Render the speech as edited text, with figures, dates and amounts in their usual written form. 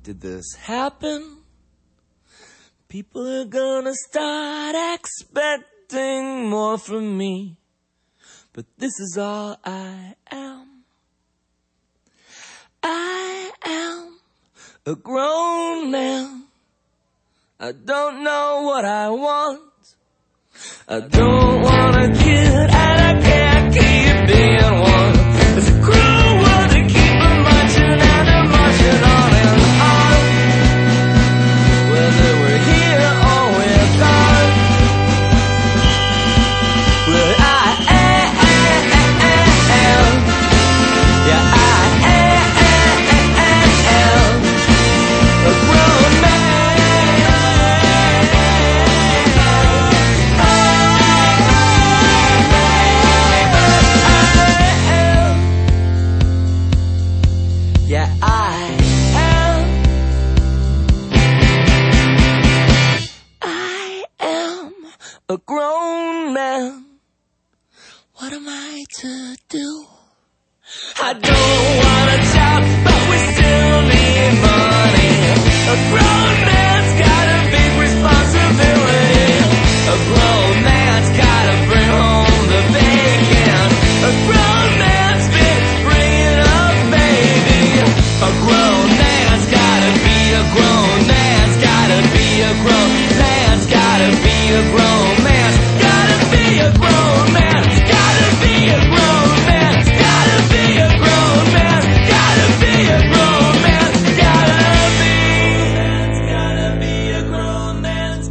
did this happen? People are gonna start expecting more from me, but this is all I am. I am a grown man. I don't know what I want. I don't want a kid, and I can't keep being one. It's a cruel world to keep a marching and a marching on and on. Whether we're here or we're gone. Well, I am, yeah, I am a grown man. Yeah, I am a grown man. What am I to do? I don't wanna shout, but we still need money. A grown